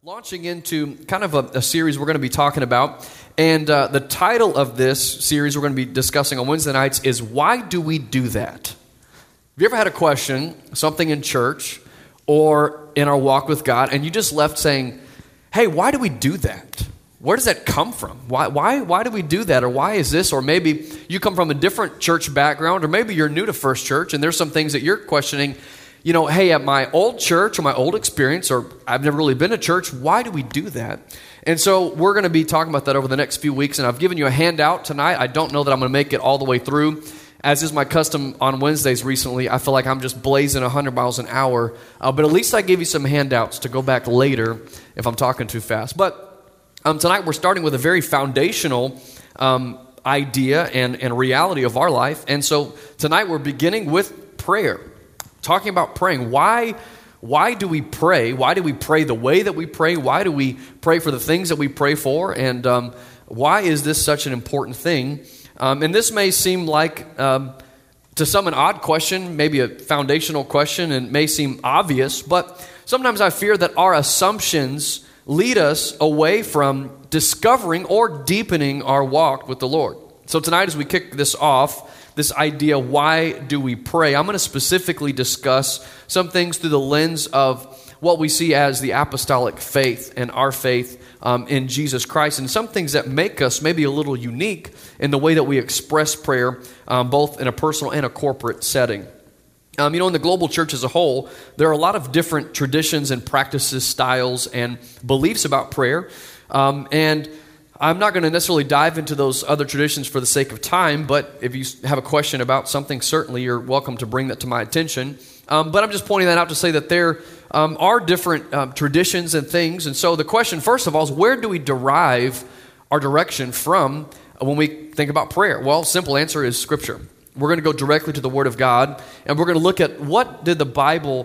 Launching into kind of a series we're going to be talking about, and the title of this series we're going to be discussing on Wednesday nights is Why Do We Do That? Have you ever had a question, something in church or in our walk with God, and you just left saying, hey, why do we do that? Where does that come from? Why do we do that? Or why is this? Or maybe you come from a different church background, or maybe you're new to First Church, and there's some things that you're questioning. You know, hey, at my old church or my old experience, or I've never really been to church, why do we do that? And so we're going to be talking about that over the next few weeks, and I've given you a handout tonight. I don't know that I'm going to make it all the way through. As is my custom on Wednesdays recently, I feel like I'm just blazing 100 miles an hour, but at least I gave you some handouts to go back later if I'm talking too fast. But tonight we're starting with a very foundational idea and reality of our life, and so tonight we're beginning with prayer. Talking about praying. Why do we pray? Why do we pray the way that we pray? Why do we pray for the things that we pray for? And why is this such an important thing? And this may seem like, to some, an odd question, maybe a foundational question, and may seem obvious, but sometimes I fear that our assumptions lead us away from discovering or deepening our walk with the Lord. So tonight, as we kick this off, this idea, why do we pray? I'm going to specifically discuss some things through the lens of what we see as the apostolic faith and our faith in Jesus Christ, and some things that make us maybe a little unique in the way that we express prayer, both in a personal and a corporate setting. In the global church as a whole, there are a lot of different traditions and practices, styles, and beliefs about prayer, and I'm not going to necessarily dive into those other traditions for the sake of time, but if you have a question about something, certainly you're welcome to bring that to my attention. But I'm just pointing that out to say that there are different traditions and things. And so the question, first of all, is where do we derive our direction from when we think about prayer? Well, simple answer is Scripture. We're going to go directly to the Word of God, and we're going to look at what does the Bible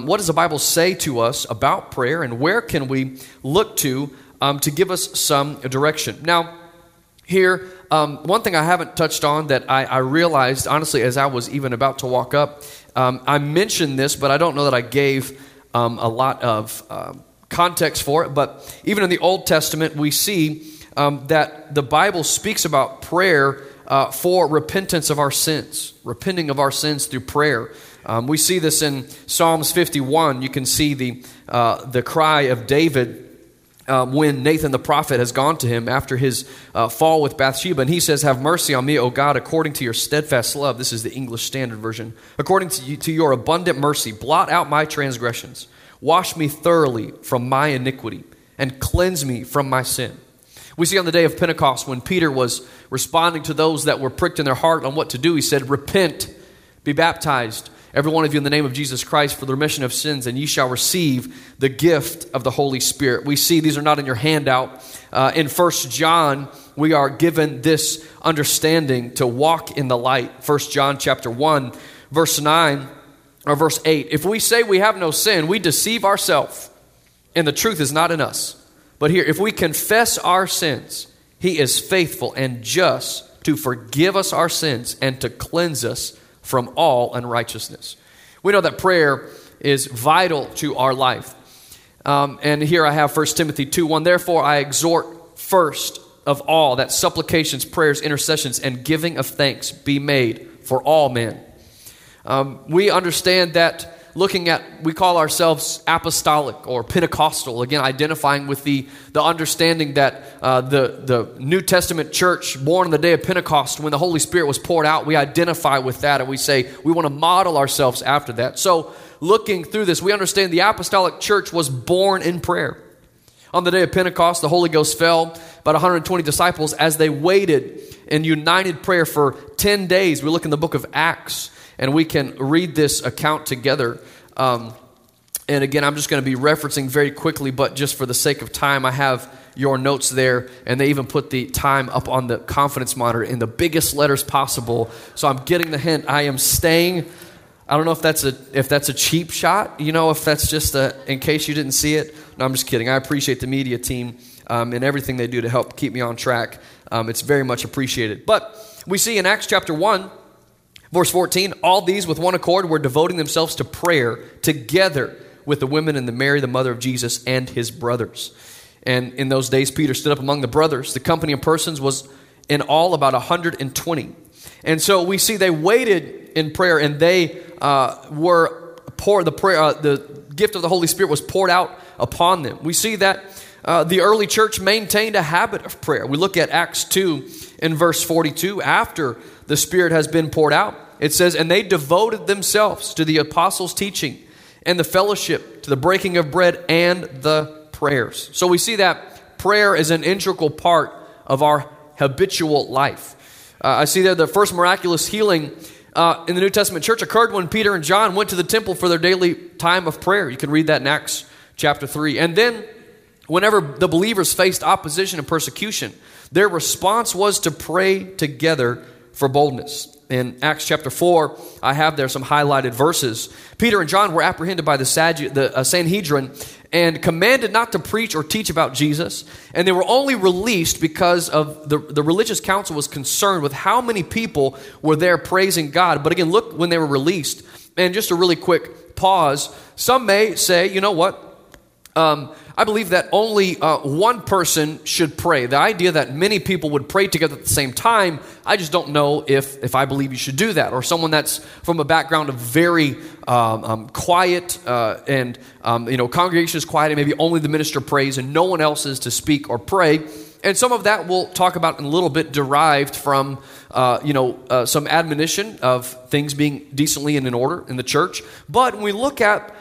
say to us about prayer, and where can we look to give us some direction. Now, here, one thing I haven't touched on that I realized, honestly, as I was even about to walk up, I mentioned this, but I don't know that I gave a lot of context for it. But even in the Old Testament, we see that the Bible speaks about prayer for repentance of our sins, repenting of our sins through prayer. We see this in Psalms 51. You can see the cry of David when Nathan the prophet has gone to him after his fall with Bathsheba, and he says, "Have mercy on me, O God, according to your steadfast love." This is the English Standard Version. "According to your abundant mercy, blot out my transgressions. Wash me thoroughly from my iniquity, and cleanse me from my sin." We see on the day of Pentecost, when Peter was responding to those that were pricked in their heart on what to do, he said, "Repent, be baptized, every one of you, in the name of Jesus Christ, for the remission of sins, and ye shall receive the gift of the Holy Spirit." We see, these are not in your handout, in 1 John, we are given this understanding to walk in the light. 1 John chapter 1, verse 9, or verse 8. "If we say we have no sin, we deceive ourselves, and the truth is not in us. But here, if we confess our sins, he is faithful and just to forgive us our sins and to cleanse us from all unrighteousness." We know that prayer is vital to our life. And here I have 1 Timothy 2:1. "Therefore I exhort first of all that supplications, prayers, intercessions, and giving of thanks be made for all men." We understand that we call ourselves apostolic or Pentecostal, again, identifying with the understanding that the New Testament church, born on the day of Pentecost, when the Holy Spirit was poured out, we identify with that, and we say we want to model ourselves after that. So, looking through this, we understand the apostolic church was born in prayer. On the day of Pentecost, the Holy Ghost fell, about 120 disciples, as they waited in united prayer for 10 days. We look in the book of Acts, and we can read this account together. And again, I'm just going to be referencing very quickly, but just for the sake of time, I have your notes there, and they even put the time up on the confidence monitor in the biggest letters possible. So I'm getting the hint. I am staying. I don't know if that's a cheap shot, if that's just in case you didn't see it. No, I'm just kidding. I appreciate the media team and everything they do to help keep me on track. It's very much appreciated. But we see in Acts chapter 1, verse 14, "All these with one accord were devoting themselves to prayer together with the women and the Mary, the mother of Jesus, and his brothers. And in those days, Peter stood up among the brothers. The company of persons was in all about 120. And so we see they waited in prayer, and they the gift of the Holy Spirit was poured out upon them. We see that the early church maintained a habit of prayer. We look at Acts 2 in verse 42. After the Spirit has been poured out, it says, and they devoted themselves to the apostles' teaching and the fellowship, to the breaking of bread and the prayers. So we see that prayer is an integral part of our habitual life. I see there the first miraculous healing in the New Testament church occurred when Peter and John went to the temple for their daily time of prayer. You can read that in Acts chapter 3. And then whenever the believers faced opposition and persecution, their response was to pray together for boldness. In Acts chapter 4, I have there some highlighted verses. Peter and John were apprehended by the Sanhedrin and commanded not to preach or teach about Jesus. And they were only released because of the religious council was concerned with how many people were there praising God. But again, look when they were released. And just a really quick pause. Some may say, you know what? I believe that only one person should pray. The idea that many people would pray together at the same time, I just don't know if I believe you should do that. Or someone that's from a background of very quiet and congregation is quiet and maybe only the minister prays and no one else is to speak or pray. And some of that we'll talk about in a little bit, derived from some admonition of things being decently and in order in the church. But when we look at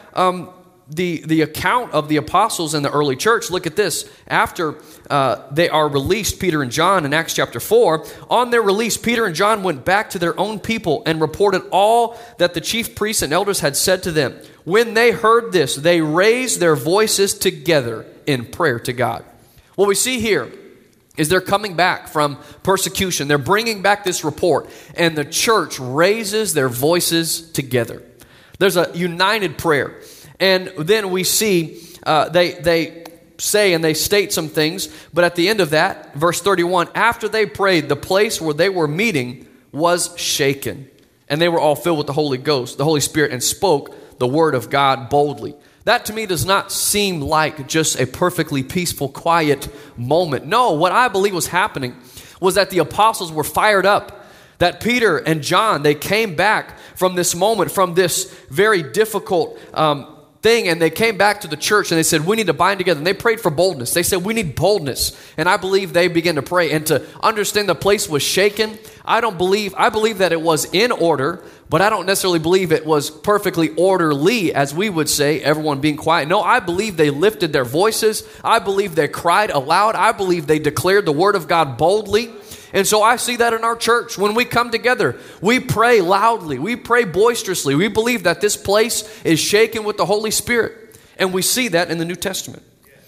the account of the apostles in the early church, look at this. After they are released, Peter and John, in Acts chapter 4, on their release, Peter and John went back to their own people and reported all that the chief priests and elders had said to them. When they heard this, they raised their voices together in prayer to God. What we see here is they're coming back from persecution. They're bringing back this report, and the church raises their voices together. There's a united prayer. And then we see they say and they state some things, but at the end of that, verse 31, after they prayed, the place where they were meeting was shaken. And they were all filled with the Holy Ghost, the Holy Spirit, and spoke the word of God boldly. That to me does not seem like just a perfectly peaceful, quiet moment. No, what I believe was happening was that the apostles were fired up. That Peter and John, they came back from this moment, from this very difficult thing, and they came back to the church and they said, we need to bind together. And they prayed for boldness. They said, we need boldness. And I believe they began to pray and to understand the place was shaken. I believe that it was in order, but I don't necessarily believe it was perfectly orderly, as we would say, everyone being quiet. No, I believe they lifted their voices. I believe they cried aloud. I believe they declared the word of God boldly. And so I see that in our church. When we come together, we pray loudly. We pray boisterously. We believe that this place is shaken with the Holy Spirit. And we see that in the New Testament.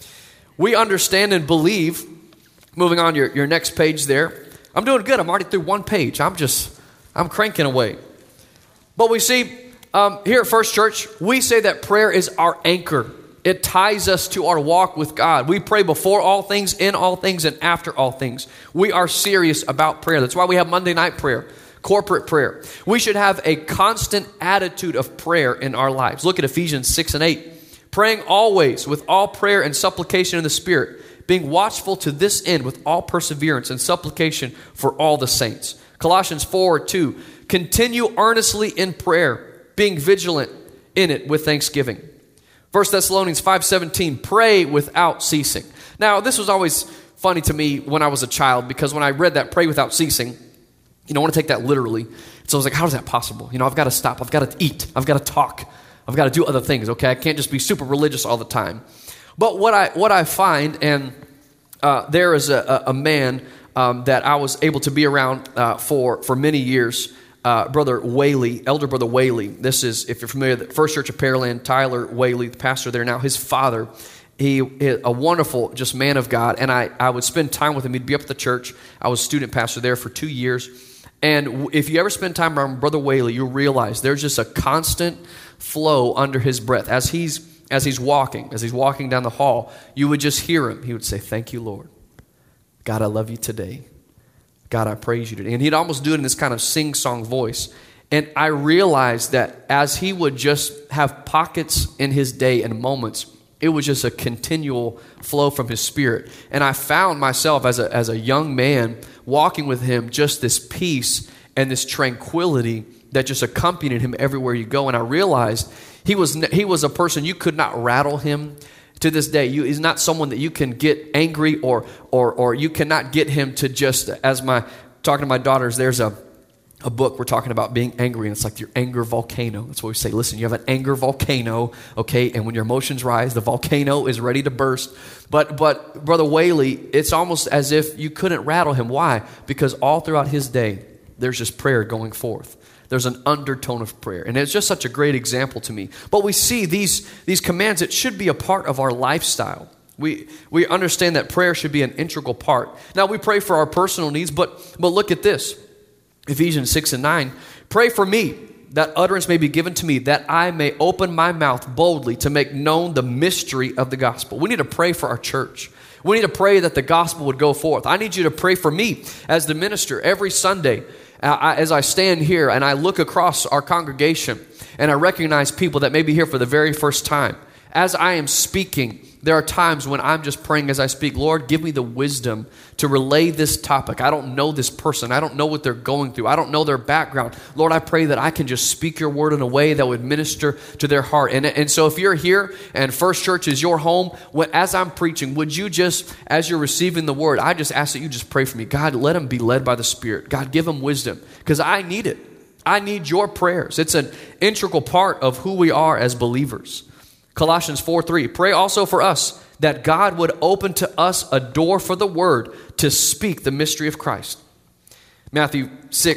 We understand and believe, moving on your next page there. I'm doing good. I'm already through one page. I'm cranking away. But we see here at First Church, we say that prayer is our anchor. It ties us to our walk with God. We pray before all things, in all things, and after all things. We are serious about prayer. That's why we have Monday night prayer, corporate prayer. We should have a constant attitude of prayer in our lives. Look at Ephesians 6 and 8. Praying always with all prayer and supplication in the Spirit, being watchful to this end with all perseverance and supplication for all the saints. Colossians 4:2. Continue earnestly in prayer, being vigilant in it with thanksgiving. 1 Thessalonians 5:17, pray without ceasing. Now, this was always funny to me when I was a child, because when I read that, pray without ceasing, I want to take that literally. So I was like, how is that possible? I've got to stop. I've got to eat. I've got to talk. I've got to do other things, okay? I can't just be super religious all the time. But what I find, and there is a man that I was able to be around for many years, Brother Whaley, Elder Brother Whaley. This is, if you're familiar, the First Church of Pearland, Tyler Whaley, the pastor there now. His father, he is a wonderful just man of God, and I would spend time with him. He'd be up at the church. I was student pastor there for 2 years. And if you ever spend time around Brother Whaley, you'll realize there's just a constant flow under his breath. As he's walking down the hall, you would just hear him. He would say, thank you, Lord. God, I love you today. God, I praise you today. And he'd almost do it in this kind of sing-song voice. And I realized that as he would just have pockets in his day and moments, it was just a continual flow from his spirit. And I found myself as a young man walking with him, just this peace and this tranquility that just accompanied him everywhere you go. And I realized he was a person, you could not rattle him. To this day, he's not someone that you can get angry or you cannot get him to just, talking to my daughters, there's a book we're talking about being angry, and it's like your anger volcano. That's what we say. Listen, you have an anger volcano, okay, and when your emotions rise, the volcano is ready to burst. But Brother Whaley, it's almost as if you couldn't rattle him. Why? Because all throughout his day, there's just prayer going forth. There's an undertone of prayer, and it's just such a great example to me. But we see these commands, it should be a part of our lifestyle. We understand that prayer should be an integral part. Now, we pray for our personal needs, but look at this. Ephesians 6:9, pray for me, that utterance may be given to me, that I may open my mouth boldly to make known the mystery of the gospel. We need to pray for our church. We need to pray that the gospel would go forth. I need you to pray for me as the minister every Sunday. As I stand here and I look across our congregation and I recognize people that may be here for the very first time. As I am speaking, there are times when I'm just praying as I speak, Lord, give me the wisdom to relay this topic. I don't know this person. I don't know what they're going through. I don't know their background. Lord, I pray that I can just speak your word in a way that would minister to their heart. And so if you're here and First Church is your home, as I'm preaching, would you just, as you're receiving the word, I just ask that you just pray for me. God, let them be led by the Spirit. God, give them wisdom, because I need it. I need your prayers. It's an integral part of who we are as believers. Colossians 4:3, pray also for us that God would open to us a door for the word to speak the mystery of Christ. Matthew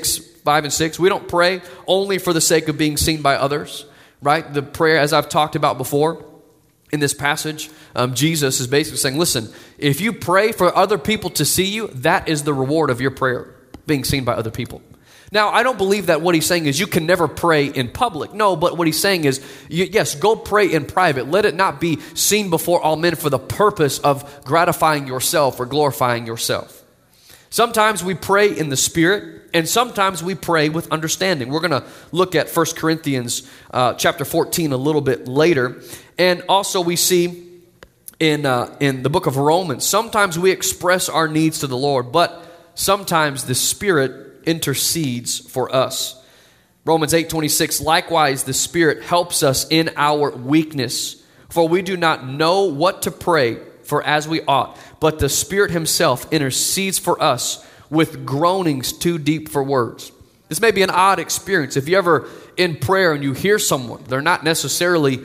6:5-6, we don't pray only for the sake of being seen by others, right? The prayer, as I've talked about before in this passage, Jesus is basically saying, listen, if you pray for other people to see you, that is the reward of your prayer, being seen by other people. Now, I don't believe that what he's saying is you can never pray in public. No, but what he's saying is, yes, go pray in private. Let it not be seen before all men for the purpose of gratifying yourself or glorifying yourself. Sometimes we pray in the Spirit, and sometimes we pray with understanding. We're going to look at 1 Corinthians chapter 14 a little bit later. And also we see in the book of Romans, sometimes we express our needs to the Lord, but sometimes the Spirit intercedes for us. Romans 8:26, likewise the Spirit helps us in our weakness, for we do not know what to pray for as we ought, but the Spirit himself intercedes for us with groanings too deep for words. This may be an odd experience. If you ever in prayer and you hear someone, they're not necessarily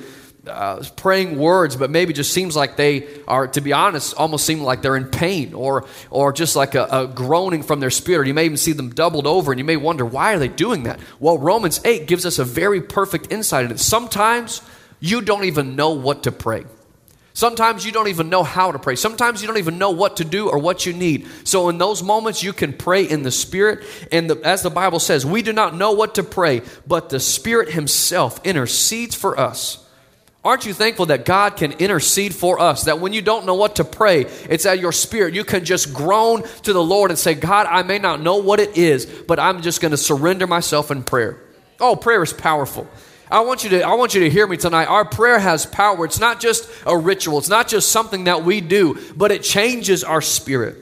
praying words, but maybe just seems like they are, to be honest, almost seem like they're in pain or just like a groaning from their spirit. You may even see them doubled over, and you may wonder, why are they doing that? Well, Romans 8 gives us a very perfect insight into it. Sometimes you don't even know what to pray. Sometimes you don't even know how to pray. Sometimes you don't even know what to do or what you need. So in those moments, you can pray in the Spirit. And as the Bible says, we do not know what to pray, but the Spirit himself intercedes for us. Aren't you thankful that God can intercede for us? That when you don't know what to pray, it's at your spirit. You can just groan to the Lord and say, God, I may not know what it is, but I'm just going to surrender myself in prayer. Oh, prayer is powerful. I want you to hear me tonight. Our prayer has power. It's not just a ritual. It's not just something that we do, but it changes our spirit.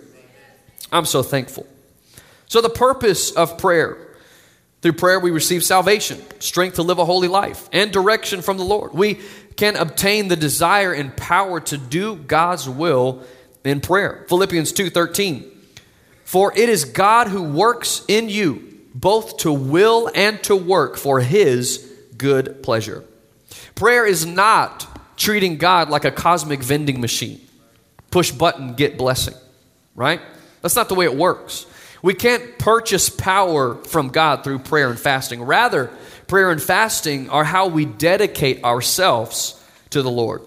I'm so thankful. So the purpose of prayer. Through prayer, we receive salvation, strength to live a holy life, and direction from the Lord. We can obtain the desire and power to do God's will in prayer. Philippians 2:13. For it is God who works in you, both to will and to work for his good pleasure. Prayer is not treating God like a cosmic vending machine. Push button, get blessing. Right? That's not the way it works. We can't purchase power from God through prayer and fasting. Rather, prayer and fasting are how we dedicate ourselves to the Lord.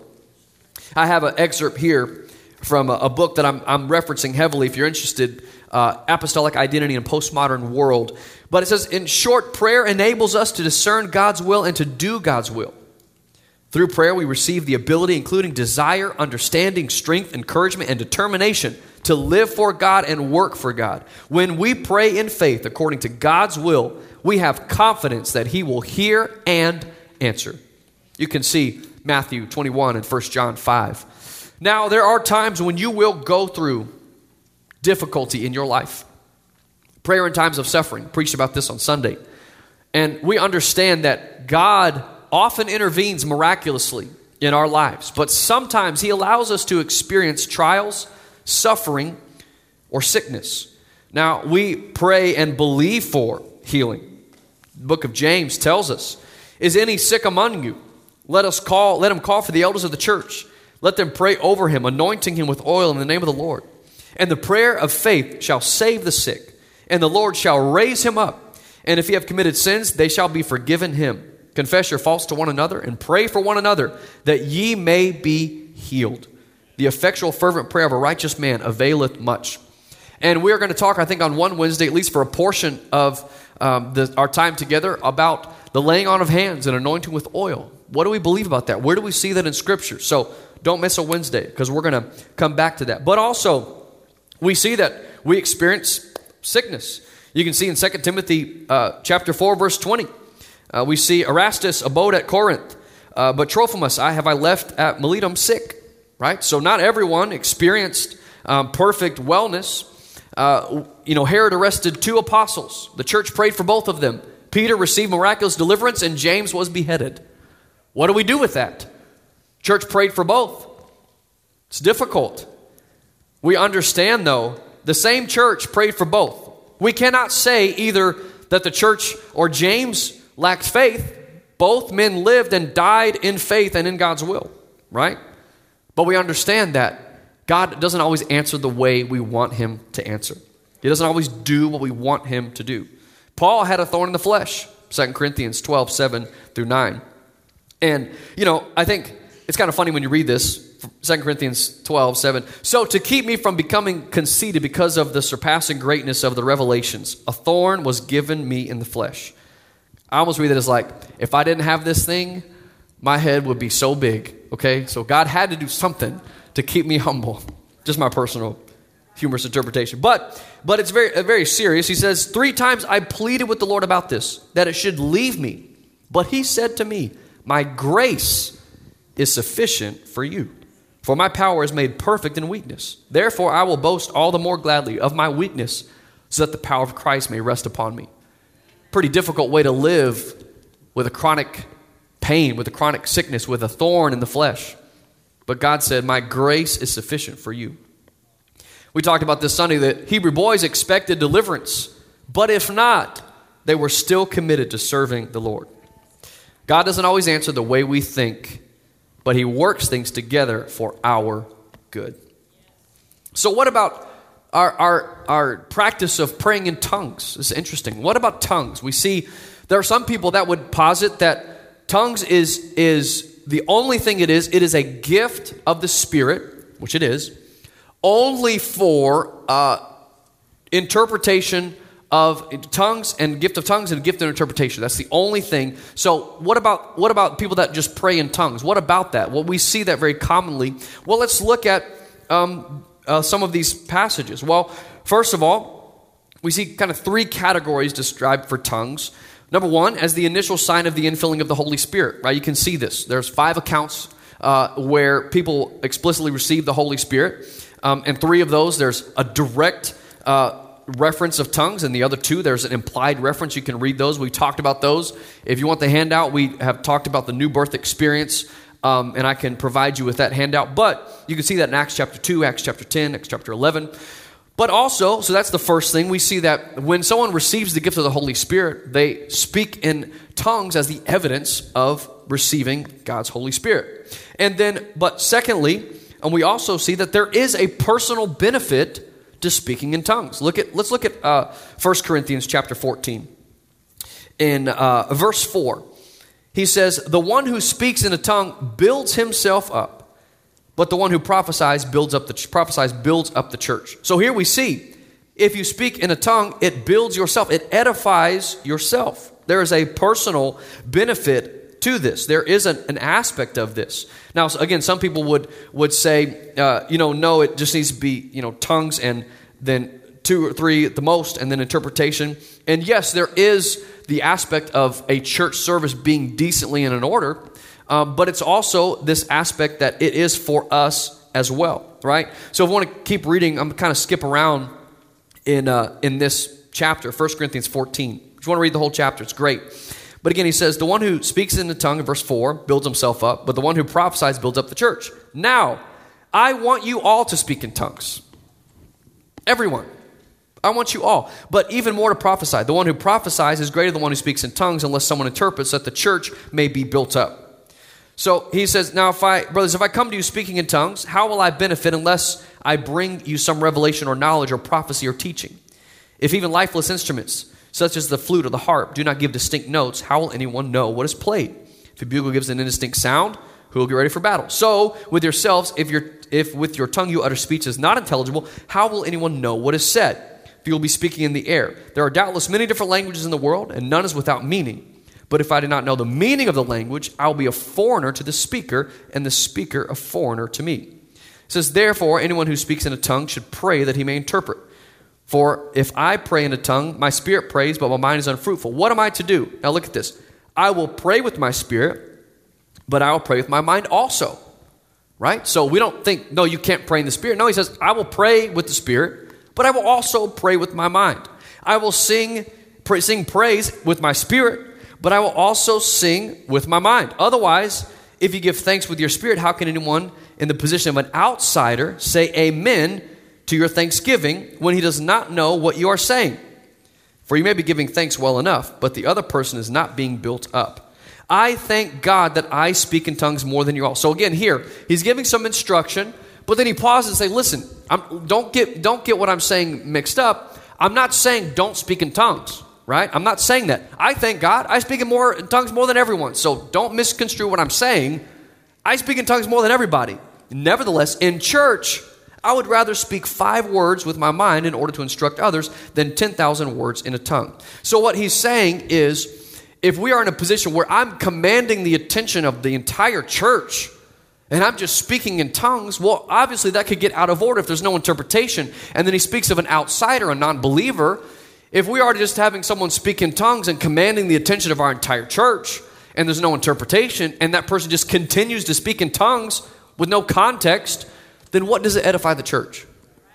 I have an excerpt here from a book that I'm referencing heavily if you're interested, Apostolic Identity in a Postmodern World. But it says, in short, prayer enables us to discern God's will and to do God's will. Through prayer, we receive the ability, including desire, understanding, strength, encouragement, and determination to live for God and work for God. When we pray in faith according to God's will, we have confidence that He will hear and answer. You can see Matthew 21 and 1 John 5. Now, there are times when you will go through difficulty in your life. Prayer in times of suffering. Preached about this on Sunday. And we understand that God often intervenes miraculously in our lives, but sometimes He allows us to experience trials, suffering, or sickness. Now, we pray and believe for healing. The book of James tells us, "Is any sick among you? Let him call for the elders of the church. Let them pray over him, anointing him with oil in the name of the Lord. And the prayer of faith shall save the sick, and the Lord shall raise him up. And if he have committed sins, they shall be forgiven him. Confess your faults to one another, and pray for one another, that ye may be healed. The effectual fervent prayer of a righteous man availeth much." And we're going to talk, I think, on one Wednesday, at least for a portion of our time together, about the laying on of hands and anointing with oil. What do we believe about that? Where do we see that in Scripture? So don't miss a Wednesday, because we're going to come back to that. But also, we see that we experience sickness. You can see in 2 Timothy chapter 4, verse 20. We see Erastus abode at Corinth, but Trophimus have I left at Miletum sick. Right? So not everyone experienced perfect wellness. Herod arrested 2 apostles. The church prayed for both of them. Peter received miraculous deliverance, and James was beheaded. What do we do with that? Church prayed for both. It's difficult. We understand, though, the same church prayed for both. We cannot say either that the church or James lacked faith. Both men lived and died in faith and in God's will, right? But we understand that God doesn't always answer the way we want Him to answer. He doesn't always do what we want Him to do. Paul had a thorn in the flesh, 2 Corinthians 12, 7 through 9. And, I think it's kind of funny when you read this, 2 Corinthians 12, 7. "So to keep me from becoming conceited because of the surpassing greatness of the revelations, a thorn was given me in the flesh." I almost read it as like, if I didn't have this thing, my head would be so big, okay? So God had to do something to keep me humble. Just my personal humorous interpretation. But it's very serious. He says, 3 times I pleaded with the Lord about this, that it should leave me. But He said to me, "My grace is sufficient for you, for my power is made perfect in weakness. Therefore I will boast all the more gladly of my weakness, so that the power of Christ may rest upon me." Pretty difficult way to live with a chronic pain, with a chronic sickness, with a thorn in the flesh. But God said, "My grace is sufficient for you." We talked about this Sunday that Hebrew boys expected deliverance, but if not, they were still committed to serving the Lord. God doesn't always answer the way we think, but He works things together for our good. So what about our practice of praying in tongues? It's interesting. What about tongues? We see there are some people that would posit that tongues is the only thing it is. It is a gift of the Spirit, which it is, only for interpretation of tongues and gift of tongues and gift of interpretation. That's the only thing. So what about people that just pray in tongues? What about that? Well, we see that very commonly. Well, let's look at some of these passages. Well, first of all, we see kind of 3 categories described for tongues. Number 1, as the initial sign of the infilling of the Holy Spirit, right? You can see this. There's 5 accounts where people explicitly receive the Holy Spirit. And 3 of those, there's a direct reference of tongues, and the other 2, there's an implied reference. You can read those. We talked about those. If you want the handout, we have talked about the new birth experience, and I can provide you with that handout. But you can see that in Acts chapter 2, Acts chapter 10, Acts chapter 11. But also, so that's the first thing, we see that when someone receives the gift of the Holy Spirit, they speak in tongues as the evidence of receiving God's Holy Spirit. And then, but secondly, and we also see that there is a personal benefit to speaking in tongues. Let's look at 1 Corinthians chapter 14. In verse 4, he says, "The one who speaks in a tongue builds himself up, but the one who prophesies builds up the church." So here we see, if you speak in a tongue, it builds yourself. It edifies yourself. There is a personal benefit to this. There is an aspect of this. Now, again, some people would say, no, it just needs to be, tongues and then 2 or 3 at the most, and then interpretation. And yes, there is the aspect of a church service being decently in an order, but it's also this aspect that it is for us as well, right? So if we want to keep reading, I'm going to kind of skip around in this chapter, 1 Corinthians 14. If you want to read the whole chapter, it's great. But again, he says, the one who speaks in the tongue, in verse 4, builds himself up, but the one who prophesies builds up the church. Now, I want you all to speak in tongues. Everyone. I want you all. But even more to prophesy. The one who prophesies is greater than the one who speaks in tongues unless someone interprets, that the church may be built up. So he says, now if I come to you speaking in tongues, how will I benefit unless I bring you some revelation or knowledge or prophecy or teaching? If even lifeless instruments, such as the flute or the harp, do not give distinct notes, how will anyone know what is played? If a bugle gives an indistinct sound, who will get ready for battle? So with yourselves, if with your tongue you utter speech is not intelligible, how will anyone know what is said? If you will be speaking in the air. There are doubtless many different languages in the world, and none is without meaning. But if I do not know the meaning of the language, I will be a foreigner to the speaker, and the speaker a foreigner to me. It says, therefore, anyone who speaks in a tongue should pray that he may interpret. For if I pray in a tongue, my spirit prays, but my mind is unfruitful. What am I to do? Now look at this. I will pray with my spirit, but I will pray with my mind also. Right? So we don't think, no, you can't pray in the spirit. No, he says, I will pray with the spirit, but I will also pray with my mind. I will sing praise with my spirit, but I will also sing with my mind. Otherwise, if you give thanks with your spirit, how can anyone in the position of an outsider say amen to your thanksgiving when he does not know what you are saying? For you may be giving thanks well enough, but the other person is not being built up. I thank God that I speak in tongues more than you all. So again, here, he's giving some instruction, but then he pauses and says, listen, don't get what I'm saying mixed up. I'm not saying don't speak in tongues. Right? I'm not saying that. I thank God I speak in tongues more than everyone. So don't misconstrue what I'm saying. I speak in tongues more than everybody. Nevertheless, in church, I would rather speak 5 words with my mind in order to instruct others than 10,000 words in a tongue. So what he's saying is, if we are in a position where I'm commanding the attention of the entire church and I'm just speaking in tongues, well, obviously that could get out of order if there's no interpretation. And then he speaks of an outsider, a non-believer. If we are just having someone speak in tongues and commanding the attention of our entire church, and there's no interpretation, and that person just continues to speak in tongues with no context, then what does it edify the church?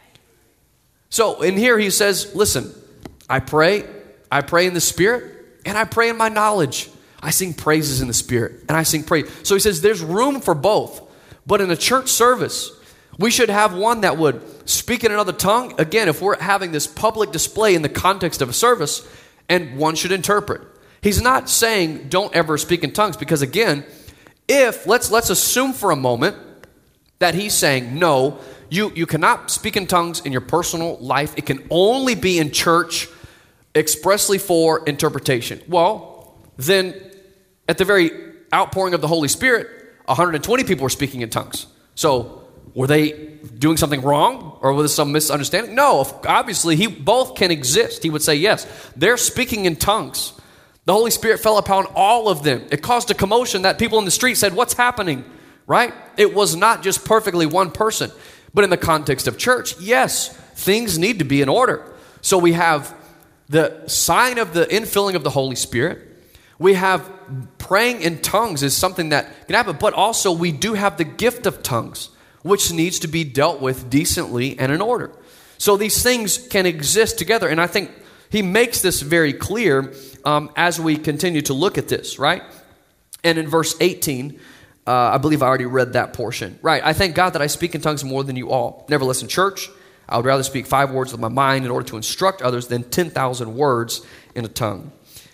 So in here he says, listen, I pray in the Spirit, and I pray in my knowledge. I sing praises in the Spirit, and I sing praise. So he says there's room for both. But in a church service, we should have one that would speak in another tongue. Again, if we're having this public display in the context of a service, and one should interpret. He's not saying don't ever speak in tongues, because again, let's assume for a moment that he's saying, no, you cannot speak in tongues in your personal life. It can only be in church expressly for interpretation. Well, then at the very outpouring of the Holy Spirit, 120 people were speaking in tongues. So were they doing something wrong, or was there some misunderstanding? No, obviously, both can exist. He would say, yes, they're speaking in tongues. The Holy Spirit fell upon all of them. It caused a commotion that people in the street said, what's happening, right? It was not just perfectly one person. But in the context of church, yes, things need to be in order. So we have the sign of the infilling of the Holy Spirit. We have praying in tongues is something that can happen, but also we do have the gift of tongues, which needs to be dealt with decently and in order. So these things can exist together, and I think he makes this very clear as we continue to look at this, right? And in verse 18, I believe I already read that portion. Right, I thank God that I speak in tongues more than you all. Nevertheless, in church, I would rather speak 5 words with my mind in order to instruct others than 10,000 words in a tongue.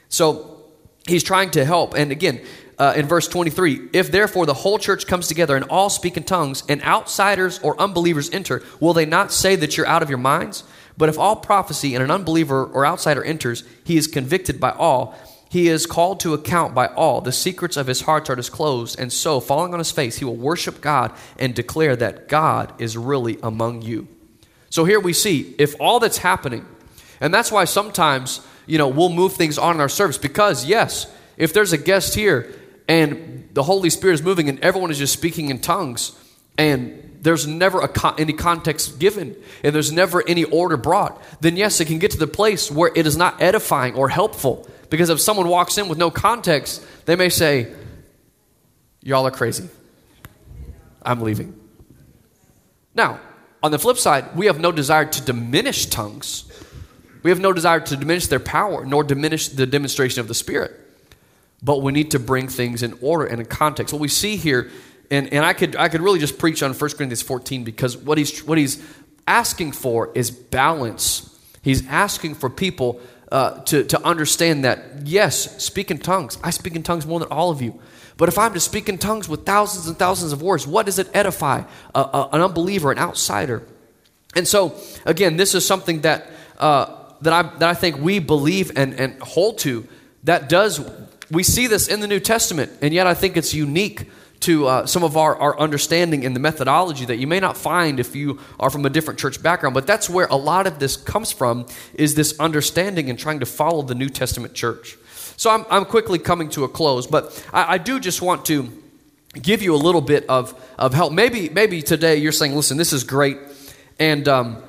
So he's trying to help. And again, in verse 23, if therefore the whole church comes together and all speak in tongues and outsiders or unbelievers enter, will they not say that you're out of your minds? But if all prophecy and an unbeliever or outsider enters, he is convicted by all. He is called to account by all. The secrets of his heart are disclosed. And so, falling on his face, he will worship God and declare that God is really among you. So here we see, if all that's happening, and that's why sometimes, we'll move things on in our service, because yes, if there's a guest here and the Holy Spirit is moving and everyone is just speaking in tongues, and there's never any context given, and there's never any order brought, then yes, it can get to the place where it is not edifying or helpful. Because if someone walks in with no context, they may say, y'all are crazy. I'm leaving. Now, on the flip side, we have no desire to diminish tongues. We have no desire to diminish their power, nor diminish the demonstration of the Spirit. But we need to bring things in order and in context. What we see here, and I could really just preach on 1 Corinthians 14, because what he's asking for is balance. He's asking for people to understand that, yes, speak in tongues. I speak in tongues more than all of you. But if I'm to speak in tongues with thousands and thousands of words, what does it edify? An unbeliever, an outsider. And so, again, this is something that I think we believe and hold to. We see this in the New Testament, and yet I think it's unique to some of our understanding and the methodology that you may not find if you are from a different church background. But that's where a lot of this comes from, is this understanding and trying to follow the New Testament church. So I'm quickly coming to a close, but I do just want to give you a little bit of help. Maybe today you're saying, listen, this is great, and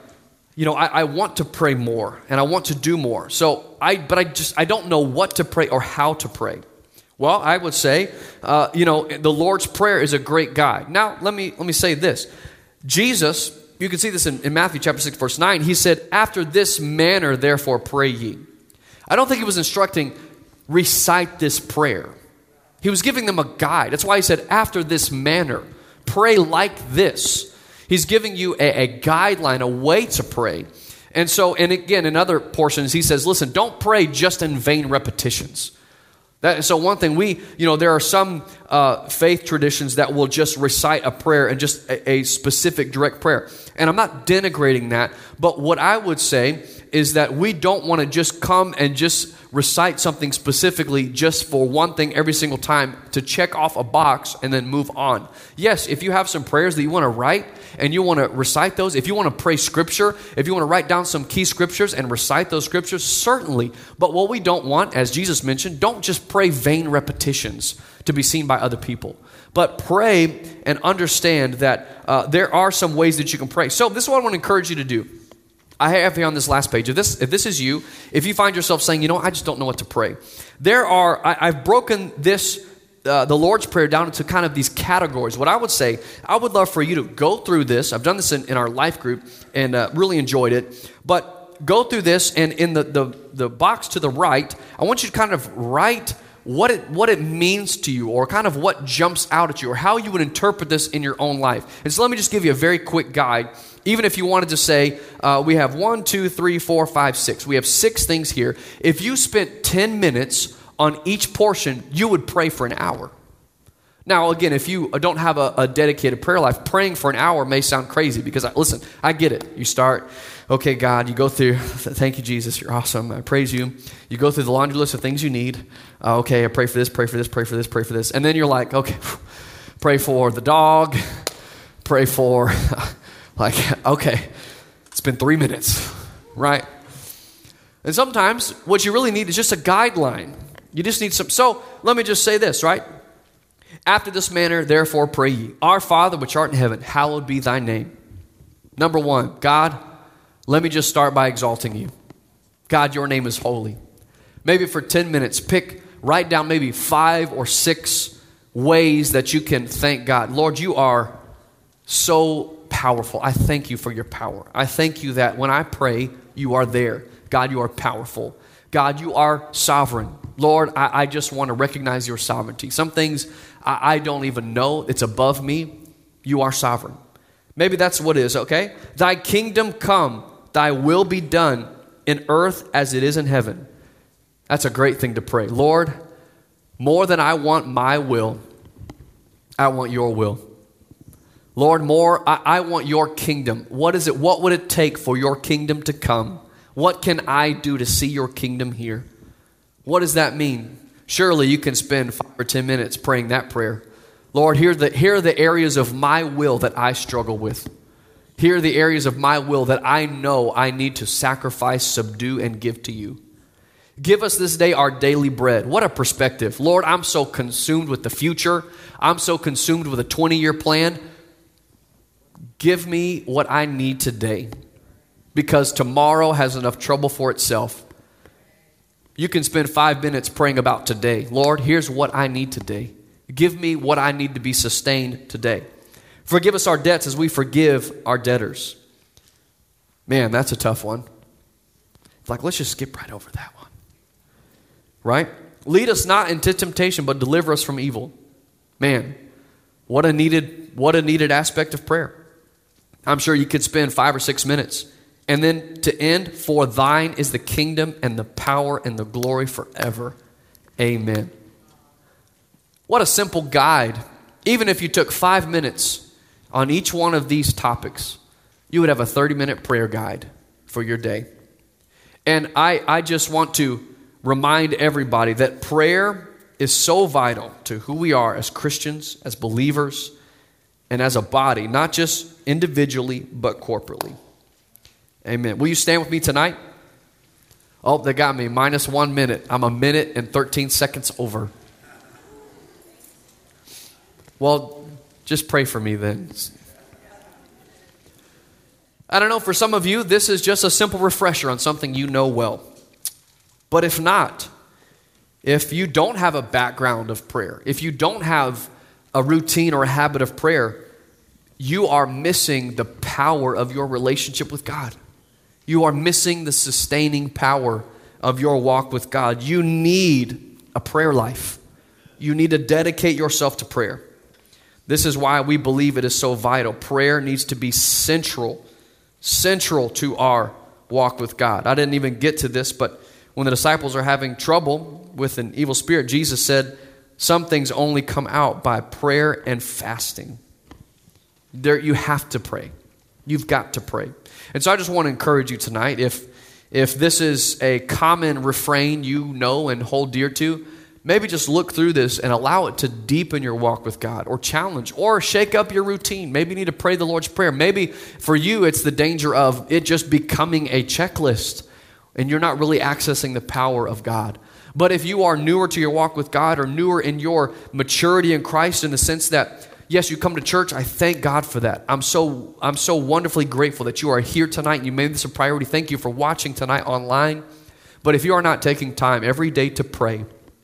I want to pray more, and I want to do more. I don't know what to pray or how to pray. Well, I would say, the Lord's Prayer is a great guide. Now, let me say this. Jesus, you can see this in Matthew chapter 6, verse 9. He said, after this manner, therefore, pray ye. I don't think he was instructing, recite this prayer. He was giving them a guide. That's why he said, after this manner, pray like this. He's giving you a guideline, a way to pray. And again, in other portions, he says, listen, don't pray just in vain repetitions. So one thing, there are some faith traditions that will just recite a prayer and just a specific direct prayer. And I'm not denigrating that, but what I would say is that we don't want to just come and just recite something specifically just for one thing every single time to check off a box and then move on. Yes, if you have some prayers that you want to write and you want to recite those, if you want to pray scripture, if you want to write down some key scriptures and recite those scriptures, certainly. But what we don't want, as Jesus mentioned, don't just pray vain repetitions to be seen by other people. But pray and understand that there are some ways that you can pray. So this is what I want to encourage you to do. I have here on this last page, if this is you, if you find yourself saying, I just don't know what to pray. I've broken this, the Lord's Prayer down into kind of these categories. What I would say, I would love for you to go through this. I've done this in our life group and really enjoyed it. But go through this, and in the box to the right, I want you to kind of write what it means to you, or kind of what jumps out at you, or how you would interpret this in your own life. And so let me just give you a very quick guide. Even if you wanted to say, we have 1, 2, 3, 4, 5, 6. We have 6 things here. If you spent 10 minutes on each portion, you would pray for an hour. Now, again, if you don't have a dedicated prayer life, praying for an hour may sound crazy, because, listen, I get it. You start, okay, God, you go through, thank you, Jesus, you're awesome, I praise you. You go through the laundry list of things you need. Okay, I pray for this, pray for this, pray for this, pray for this. And then you're like, okay, pray for the dog, pray for, okay, it's been 3 minutes, right? And sometimes what you really need is just a guideline. You just need some. So let me just say this, right? After this manner, therefore, pray ye. Our Father, which art in heaven, hallowed be thy name. Number 1, God, let me just start by exalting you. God, your name is holy. Maybe for 10 minutes, write down maybe 5 or 6 ways that you can thank God. Lord, you are so powerful. I thank you for your power. I thank you that when I pray, you are there. God, you are powerful. God, you are sovereign. Lord, I just want to recognize your sovereignty. Some things I don't even know. It's above me. You are sovereign. Maybe that's what it is, okay? Thy kingdom come, thy will be done in earth as it is in heaven. That's a great thing to pray. Lord, more than I want my will, I want your will. Lord, I want your kingdom. What is it? What would it take for your kingdom to come? What can I do to see your kingdom here? What does that mean? Surely you can spend 5 or 10 minutes praying that prayer. Lord, here are the areas of my will that I struggle with. Here are the areas of my will that I know I need to sacrifice, subdue, and give to you. Give us this day our daily bread. What a perspective. Lord, I'm so consumed with the future. I'm so consumed with a 20-year plan. Give me what I need today, because tomorrow has enough trouble for itself. You can spend 5 minutes praying about today. Lord, here's what I need today. Give me what I need to be sustained today. Forgive us our debts as we forgive our debtors. Man, that's a tough one. It's like, let's just skip right over that one. Right? Lead us not into temptation, but deliver us from evil. Man, what a needed aspect of prayer. I'm sure you could spend 5 or 6 minutes. And then to end, for thine is the kingdom and the power and the glory forever. Amen. What a simple guide. Even if you took 5 minutes on each one of these topics, you would have a 30-minute prayer guide for your day. And I just want to remind everybody that prayer is so vital to who we are as Christians, as believers, and as a body, not just individually, but corporately. Amen. Will you stand with me tonight? Oh, they got me. Minus 1 minute. I'm 1 minute and 13 seconds over. Well, just pray for me then. I don't know, for some of you, this is just a simple refresher on something you know well. But if not, if you don't have a background of prayer, if you don't have a routine or a habit of prayer, you are missing the power of your relationship with God. You are missing the sustaining power of your walk with God. You need a prayer life. You need to dedicate yourself to prayer. This is why we believe it is so vital. Prayer needs to be central to our walk with God. I didn't even get to this, but when the disciples are having trouble with an evil spirit, Jesus said, some things only come out by prayer and fasting. You have to pray. You've got to pray. And so I just want to encourage you tonight, if this is a common refrain you know and hold dear to, maybe just look through this and allow it to deepen your walk with God, or challenge, or shake up your routine. Maybe you need to pray the Lord's Prayer. Maybe for you it's the danger of it just becoming a checklist and you're not really accessing the power of God. But if you are newer to your walk with God, or newer in your maturity in Christ, in the sense that, yes, you come to church, I thank God for that. I'm so wonderfully grateful that you are here tonight and you made this a priority. Thank you for watching tonight online. But if you are not taking time every day to pray,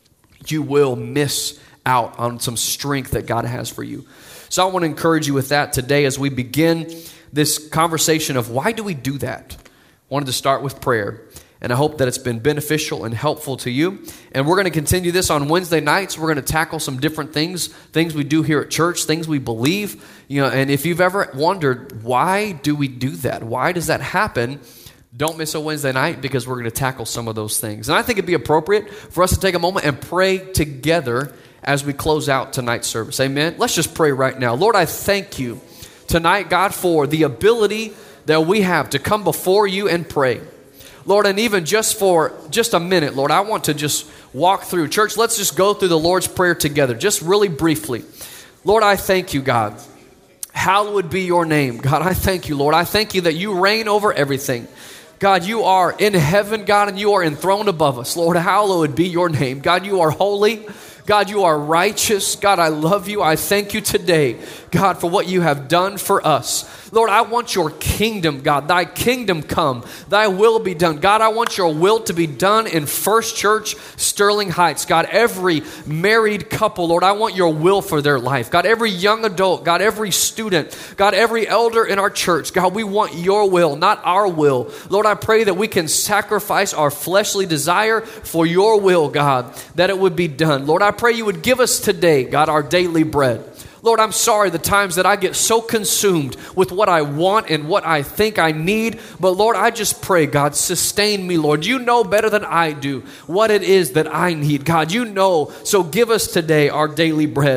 you will miss out on some strength that God has for you. So I want to encourage you with that today as we begin this conversation of why do we do that? I wanted to start with prayer. And I hope that it's been beneficial and helpful to you. And we're going to continue this on Wednesday nights. We're going to tackle some different things we do here at church, things we believe. And if you've ever wondered, why do we do that? Why does that happen? Don't miss a Wednesday night, because we're going to tackle some of those things. And I think it'd be appropriate for us to take a moment and pray together as we close out tonight's service. Amen? Let's just pray right now. Lord, I thank you tonight, God, for the ability that we have to come before you and pray. Lord, and even just for just a minute, Lord, I want to just walk through. Church, let's just go through the Lord's Prayer together, just really briefly. Lord, I thank you, God. Hallowed be your name. God, I thank you, Lord. I thank you that you reign over everything. God, you are in heaven, God, and you are enthroned above us. Lord, hallowed be your name. God, you are holy. God, you are righteous. God, I love you. I thank you today, God, for what you have done for us. Lord, I want your kingdom, God. Thy kingdom come. Thy will be done. God, I want your will to be done in First Church, Sterling Heights. God, every married couple, Lord, I want your will for their life. God, every young adult, God, every student, God, every elder in our church, God, we want your will, not our will. Lord, I pray that we can sacrifice our fleshly desire for your will, God, that it would be done. Lord, I pray you would give us today, God, our daily bread. Lord, I'm sorry the times that I get so consumed with what I want and what I think I need. But Lord, I just pray, God, sustain me, Lord. You know better than I do what it is that I need. God, you know. So give us today our daily bread.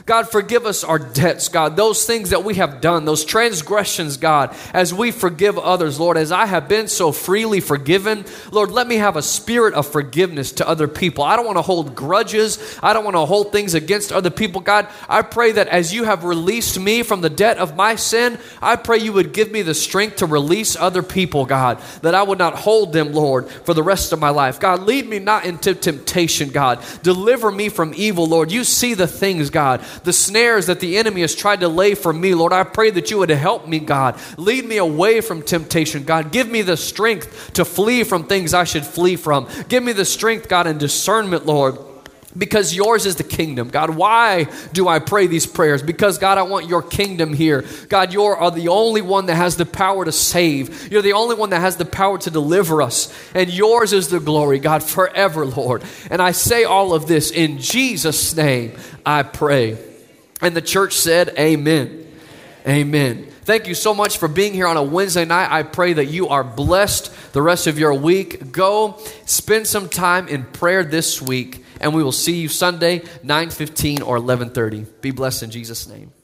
God, forgive us our debts, God, those things that we have done, those transgressions, God, as we forgive others, Lord, as I have been so freely forgiven. Lord, let me have a spirit of forgiveness to other people. I don't want to hold grudges. I don't want to hold things against other people. God, I pray that as you have released me from the debt of my sin, I pray you would give me the strength to release other people, God, that I would not hold them, Lord, for the rest of my life. God, lead me not into temptation, God. Deliver me from evil, Lord. You see the things, God, the snares that the enemy has tried to lay for me, Lord. I pray that you would help me, God. Lead me away from temptation, God. Give me the strength to flee from things I should flee from. Give me the strength, God, and discernment, Lord, because yours is the kingdom. God, why do I pray these prayers? Because, God, I want your kingdom here. God, you are the only one that has the power to save. You're the only one that has the power to deliver us. And yours is the glory, God, forever, Lord. And I say all of this in Jesus' name, I pray. And the church said, amen. Amen. Thank you so much for being here on a Wednesday night. I pray that you are blessed the rest of your week. Go spend some time in prayer this week, and we will see you Sunday, 9:15 or 11:30. Be blessed in Jesus' name.